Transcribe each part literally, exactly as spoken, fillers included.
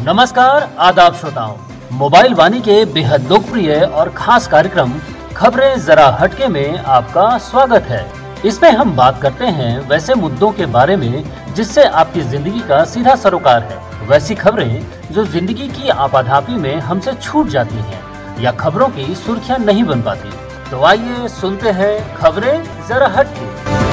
नमस्कार, आदाब श्रोताओं। मोबाइल वाणी के बेहद लोकप्रिय और खास कार्यक्रम खबरें जरा हटके में आपका स्वागत है। इसमें हम बात करते हैं वैसे मुद्दों के बारे में जिससे आपकी जिंदगी का सीधा सरोकार है। वैसी खबरें जो जिंदगी की आपाधापी में हमसे छूट जाती हैं या खबरों की सुर्खियां नहीं बन पाती। तो आइए सुनते हैं खबरें जरा हटके।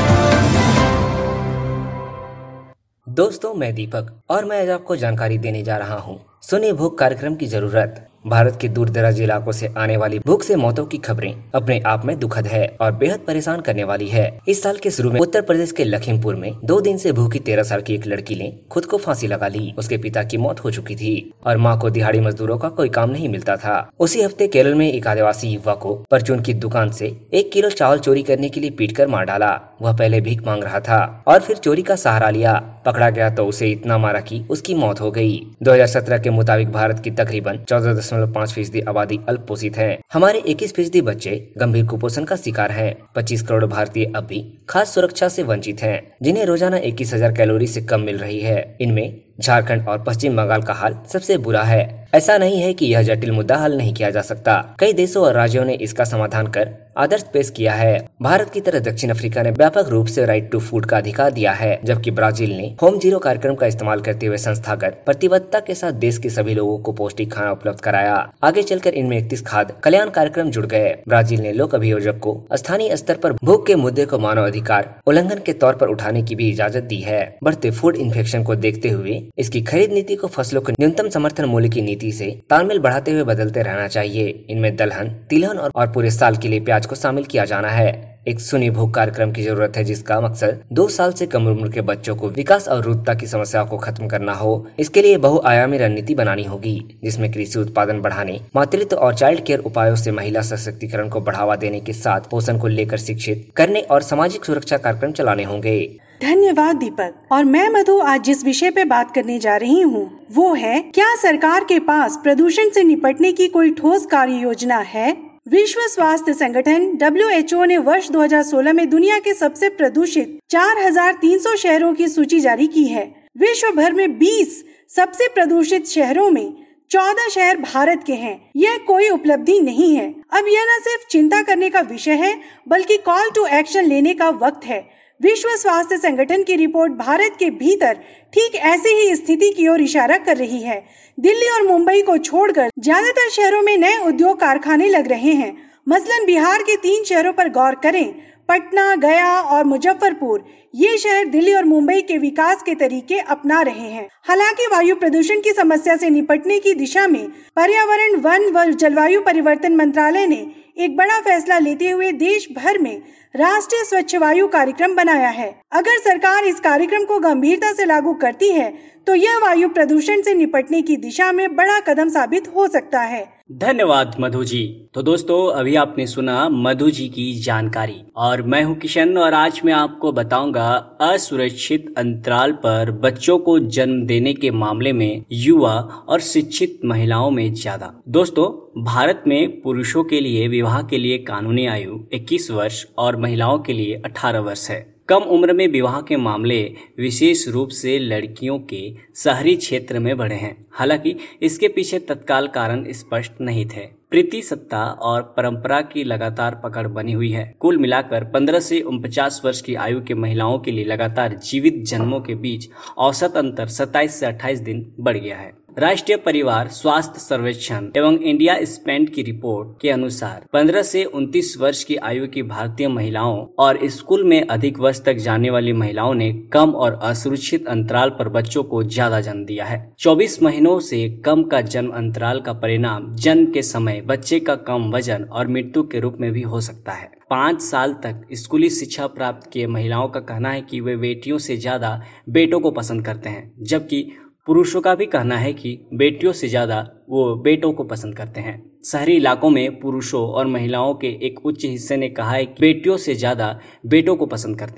दोस्तों, मैं दीपक और मैं आज आपको जानकारी देने जा रहा हूँ। सुनिए भूख कार्यक्रम की जरूरत। भारत के दूर दराज इलाकों से आने वाली भूख से मौतों की खबरें अपने आप में दुखद है और बेहद परेशान करने वाली है। इस साल के शुरू में उत्तर प्रदेश के लखीमपुर में दो दिन से भूखी तेरह साल की एक लड़की ने खुद को फांसी लगा ली। उसके पिता की मौत हो चुकी थी और मां को दिहाड़ी मजदूरों का कोई काम नहीं मिलता था। उसी हफ्ते केरल में एक आदिवासी युवक को परचून की दुकान से एक किलो चावल चोरी करने के लिए पीट कर मार डाला। वह पहले भीख मांग रहा था और फिर चोरी का सहारा लिया। पकड़ा गया तो उसे इतना मारा कि उसकी मौत हो गई। दो हज़ार सत्रह के मुताबिक भारत की तकरीबन चौदह दशमलव पाँच फीसदी आबादी अल्प पोषित है। हमारे इक्कीस फीसदी बच्चे गंभीर कुपोषण का शिकार हैं। पच्चीस करोड़ भारतीय अब भी खाद्य सुरक्षा से वंचित हैं, जिन्हें रोजाना इक्कीस हजार कैलोरी से कम मिल रही है। इनमें झारखंड और पश्चिम बंगाल का हाल सबसे बुरा है। ऐसा नहीं है कि यह जटिल मुद्दा हल नहीं किया जा सकता। कई देशों और राज्यों ने इसका समाधान कर आदर्श पेश किया है। भारत की तरह दक्षिण अफ्रीका ने व्यापक रूप से राइट टू फूड का अधिकार दिया है, जबकि ब्राजील ने होम जीरो कार्यक्रम का इस्तेमाल करते हुए संस्थागत प्रतिबद्धता के साथ देश के सभी लोगों को पौष्टिक खाना उपलब्ध कराया। आगे चलकर इनमें इकतीस खाद्य कल्याण कार्यक्रम जुड़ गए। ब्राजील ने लोक अभियोजक को स्थानीय स्तर पर भूख के मुद्दे को मानव अधिकार उल्लंघन के तौर पर उठाने की भी इजाजत दी है। बढ़ते फूड इन्फेक्शन को देखते हुए इसकी खरीद नीति को फसलों के न्यूनतम समर्थन मूल्य की नीति से तालमेल बढ़ाते हुए बदलते रहना चाहिए। इनमें दलहन, तिलहन और, और पूरे साल के लिए प्याज को शामिल किया जाना है। एक सुनी भूख कार्यक्रम की जरूरत है जिसका मकसद दो साल से कम उम्र के बच्चों को विकास और रुग्णता की समस्या को खत्म करना हो। इसके लिए बहुआयामी रणनीति बनानी होगी, जिसमें कृषि उत्पादन बढ़ाने, मातृत्व और चाइल्ड केयर उपायों से महिला सशक्तिकरण को बढ़ावा देने के साथ पोषण को लेकर शिक्षित करने और सामाजिक सुरक्षा कार्यक्रम चलाने होंगे। धन्यवाद दीपक। और मैं मधु आज जिस विषय पे बात करने जा रही हूँ वो है, क्या सरकार के पास प्रदूषण से निपटने की कोई ठोस कार्य योजना है? विश्व स्वास्थ्य संगठन डब्ल्यू एच ओ ने वर्ष दो हज़ार सोलह में दुनिया के सबसे प्रदूषित चार हज़ार तीन सौ शहरों की सूची जारी की है। विश्व भर में बीस सबसे प्रदूषित शहरों में चौदह शहर भारत के हैं। यह कोई उपलब्धि नहीं है। अब यह न सिर्फ चिंता करने का विषय है बल्कि कॉल टू एक्शन लेने का वक्त है। विश्व स्वास्थ्य संगठन की रिपोर्ट भारत के भीतर ठीक ऐसी ही स्थिति की ओर इशारा कर रही है। दिल्ली और मुंबई को छोड़कर ज्यादातर शहरों में नए उद्योग कारखाने लग रहे हैं। मसलन बिहार के तीन शहरों पर गौर करें, पटना, गया और मुजफ्फरपुर। ये शहर दिल्ली और मुंबई के विकास के तरीके अपना रहे हैं। हालांकि वायु प्रदूषण की समस्या से निपटने की दिशा में पर्यावरण, वन व जलवायु परिवर्तन मंत्रालय ने एक बड़ा फैसला लेते हुए देश भर में राष्ट्रीय स्वच्छ वायु कार्यक्रम बनाया है। अगर सरकार इस कार्यक्रम को गंभीरता से लागू करती है तो यह वायु प्रदूषण से निपटने की दिशा में बड़ा कदम साबित हो सकता है। धन्यवाद मधु जी। तो दोस्तों, अभी आपने सुना मधु जी की जानकारी और मैं हूं किशन और आज मैं आपको बताऊंगा असुरक्षित अंतराल पर बच्चों को जन्म देने के मामले में युवा और शिक्षित महिलाओं में ज्यादा। दोस्तों, भारत में पुरुषों के लिए विवाह के लिए कानूनी आयु इक्कीस वर्ष और महिलाओं के लिए अठारह वर्ष है। कम उम्र में विवाह के मामले विशेष रूप से लड़कियों के शहरी क्षेत्र में बढ़े हैं। हालांकि इसके पीछे तत्काल कारण स्पष्ट नहीं थे। प्रीति सत्ता और परंपरा की लगातार पकड़ बनी हुई है। कुल मिलाकर पंद्रह से उनचास वर्ष की आयु के महिलाओं के लिए लगातार जीवित जन्मों के बीच औसत अंतर सत्ताईस से अट्ठाईस दिन बढ़ गया है। राष्ट्रीय परिवार स्वास्थ्य सर्वेक्षण एवं इंडिया स्पेंड की रिपोर्ट के अनुसार पंद्रह से उनतीस वर्ष की आयु की भारतीय महिलाओं और स्कूल में अधिक वर्ष तक जाने वाली महिलाओं ने कम और असुरक्षित अंतराल पर बच्चों को ज्यादा जन्म दिया है। चौबीस महीनों से कम का जन्म अंतराल का परिणाम जन्म के समय बच्चे का कम वजन और मृत्यु के रूप में भी हो सकता है। पाँच साल तक स्कूली शिक्षा प्राप्त किए महिलाओं का कहना है कि वे बेटियों से ज्यादा बेटों को पसंद करते हैं, जबकि पुरुषों का भी कहना है कि बेटियों से ज्यादा वो बेटों को पसंद करते हैं। शहरी इलाकों में पुरुषों और महिलाओं के एक उच्च हिस्से ने कहा है कि बेटियों से ज्यादा बेटों को पसंद करते हैं।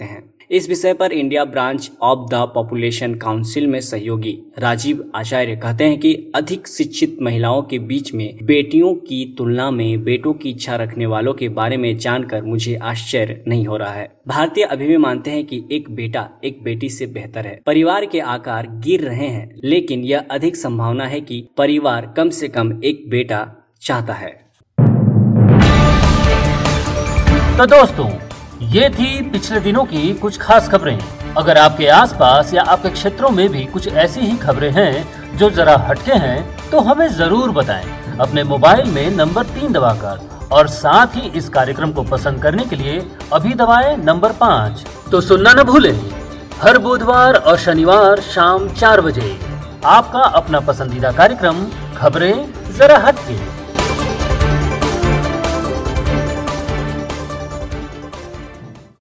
इस विषय पर India branch of the population council में सहयोगी राजीव आचार्य कहते हैं कि अधिक शिक्षित महिलाओं के बीच में बेटियों की तुलना में बेटों की इच्छा रखने वालों के बारे में जानकर मुझे आश्चर्य नहीं हो रहा है। भारतीय अभी भी मानते हैं कि एक बेटा एक बेटी से बेहतर है। परिवार के आकार गिर रहे हैं, लेकिन यह अधिक संभावना है कि परिवार कम से कम एक बेटा चाहता है। तो दोस्तों, ये थी पिछले दिनों की कुछ खास खबरें। अगर आपके आसपास या आपके क्षेत्रों में भी कुछ ऐसी ही खबरें हैं जो जरा हटके हैं, तो हमें जरूर बताएं अपने मोबाइल में नंबर तीन दबाकर, और साथ ही इस कार्यक्रम को पसंद करने के लिए अभी दबाएं नंबर पाँच। तो सुनना न भूलें, हर बुधवार और शनिवार शाम चार बजे आपका अपना पसंदीदा कार्यक्रम खबरें जरा हटके।